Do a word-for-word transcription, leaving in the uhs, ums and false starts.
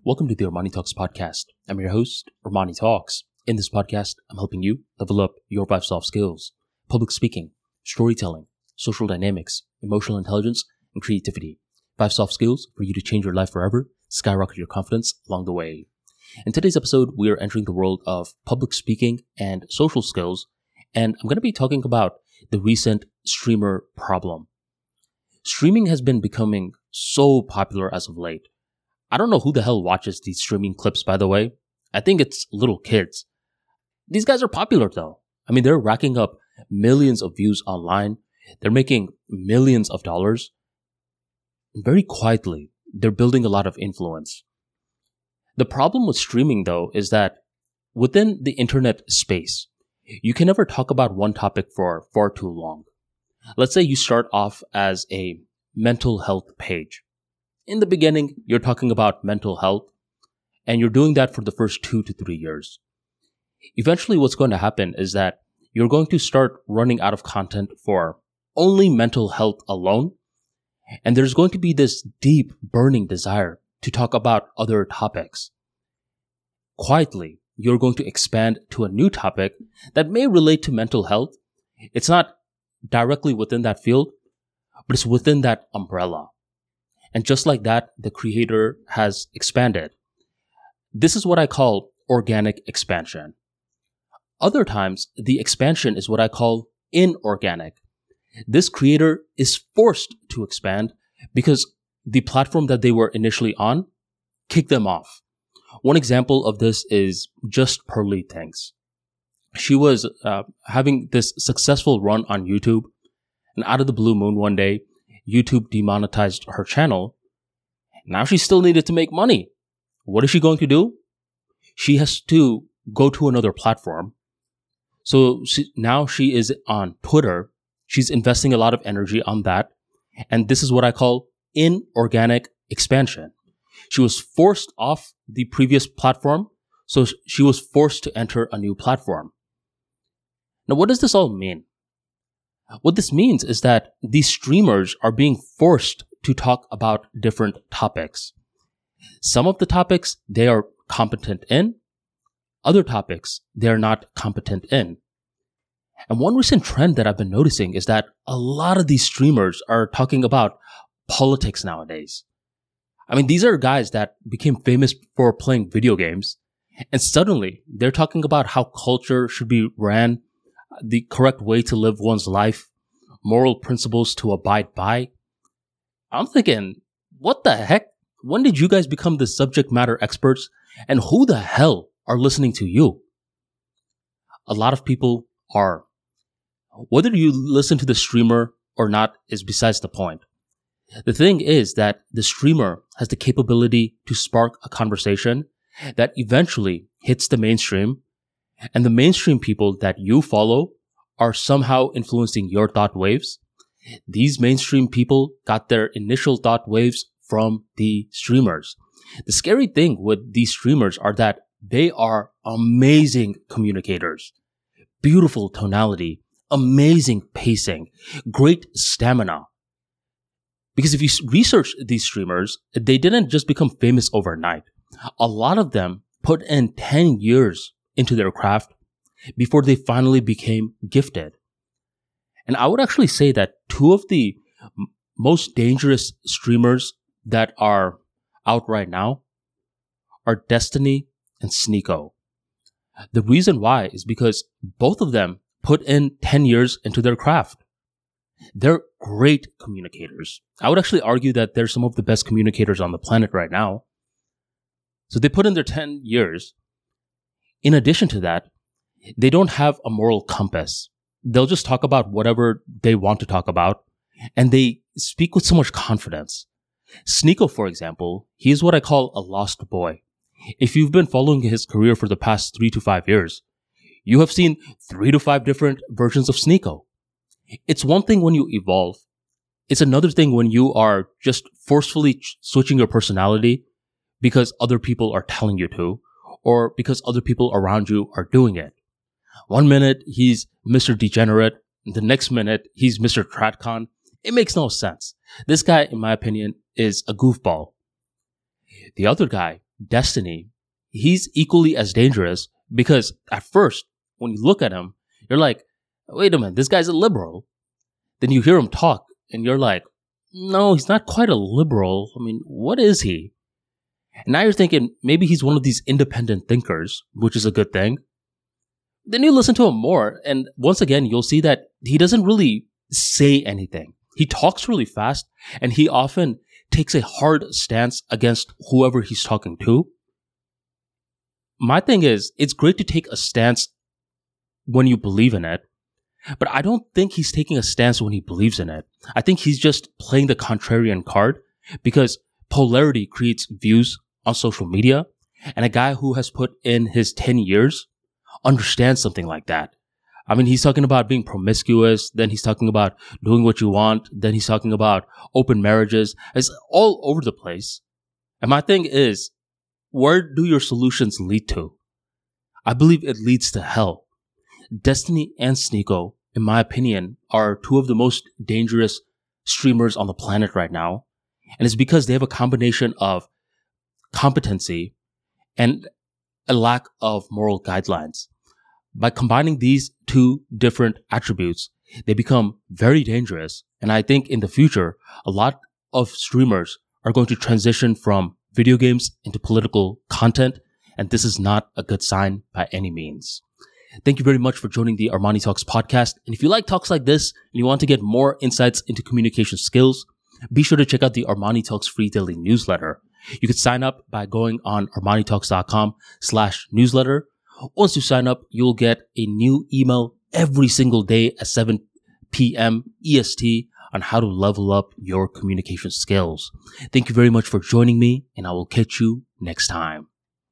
Welcome to the Armani Talks podcast. I'm your host, Armani Talks. In this podcast, I'm helping you level up your five soft skills: public speaking, storytelling, social dynamics, emotional intelligence, and creativity. Five soft skills for you to change your life forever, skyrocket your confidence along the way. In today's episode, we are entering the world of public speaking and social skills, and I'm going to be talking about the recent streamer problem. Streaming has been becoming so popular as of late. I don't know who the hell watches these streaming clips, by the way. I think it's little kids. These guys are popular, though. I mean, they're racking up millions of views online. They're making millions of dollars. Very quietly, they're building a lot of influence. The problem with streaming, though, is that within the internet space, you can never talk about one topic for far too long. Let's say you start off as a mental health page. In the beginning, you're talking about mental health, and you're doing that for the first two to three years. Eventually, what's going to happen is that you're going to start running out of content for only mental health alone, and there's going to be this deep, burning desire to talk about other topics. Quietly, you're going to expand to a new topic that may relate to mental health. It's not directly within that field, but it's within that umbrella. And just like that, the creator has expanded. This is what I call organic expansion. Other times, the expansion is what I call inorganic. This creator is forced to expand because the platform that they were initially on kicked them off. One example of this is Just Pearly Things. She was uh, having this successful run on YouTube, and out of the blue moon one day, YouTube demonetized her channel. Now she still needed to make money. What is she going to do? She has to go to another platform. So she, now she is on Twitter. She's investing a lot of energy on that. And this is what I call inorganic expansion. She was forced off the previous platform, so she was forced to enter a new platform. Now, what does this all mean? What this means is that these streamers are being forced to talk about different topics. Some of the topics they are competent in, other topics they are not competent in. And one recent trend that I've been noticing is that a lot of these streamers are talking about politics nowadays. I mean, these are guys that became famous for playing video games, and suddenly they're talking about how culture should be ran, the correct way to live one's life, moral principles to abide by. I'm thinking, what the heck? When did you guys become the subject matter experts? And who the hell are listening to you? A lot of people are. Whether you listen to the streamer or not is besides the point. The thing is that the streamer has the capability to spark a conversation that eventually hits the mainstream, and the mainstream people that you follow are somehow influencing your thought waves. These mainstream people got their initial thought waves from the streamers. The scary thing with these streamers are that they are amazing communicators, beautiful tonality, amazing pacing, great stamina. Because if you research these streamers, they didn't just become famous overnight. A lot of them put in ten years into their craft before they finally became gifted. And I would actually say that two of the m- most dangerous streamers that are out right now are Destiny and Sneako. The reason why is because both of them put in ten years into their craft. They're great communicators. I would actually argue that they're some of the best communicators on the planet right now. So they put in their ten years. In addition to that, they don't have a moral compass. They'll just talk about whatever they want to talk about, and they speak with so much confidence. Sneako, for example, he is what I call a lost boy. If you've been following his career for the past three to five years, you have seen three to five different versions of Sneako. It's one thing when you evolve. It's another thing when you are just forcefully ch- switching your personality because other people are telling you to, or because other people around you are doing it. One minute, he's Mister Degenerate. The next minute, he's Mister Tratcon. It makes no sense. This guy, in my opinion, is a goofball. The other guy, Destiny, he's equally as dangerous because at first, when you look at him, you're like, wait a minute, this guy's a liberal. Then you hear him talk and you're like, no, he's not quite a liberal. I mean, what is he? And now you're thinking maybe he's one of these independent thinkers, which is a good thing. Then you listen to him more, and once again, you'll see that he doesn't really say anything. He talks really fast, and he often takes a hard stance against whoever he's talking to. My thing is, it's great to take a stance when you believe in it, but I don't think he's taking a stance when he believes in it. I think he's just playing the contrarian card because polarity creates views on social media, and a guy who has put in his ten years understands something like that. I mean, he's talking about being promiscuous, then he's talking about doing what you want, then he's talking about open marriages. It's all over the place. And my thing is, where do your solutions lead to? I believe it leads to hell. Destiny and Sneako, in my opinion, are two of the most dangerous streamers on the planet right now. And it's because they have a combination of competency and a lack of moral guidelines. By combining these two different attributes, they become very dangerous. And I think in the future, a lot of streamers are going to transition from video games into political content. And this is not a good sign by any means. Thank you very much for joining the Armani Talks podcast. And if you like talks like this and you want to get more insights into communication skills, be sure to check out the Armani Talks free daily newsletter. You can sign up by going on armanitalks.com slash newsletter. Once you sign up, you'll get a new email every single day at seven p.m. E S T on how to level up your communication skills. Thank you very much for joining me, and I will catch you next time.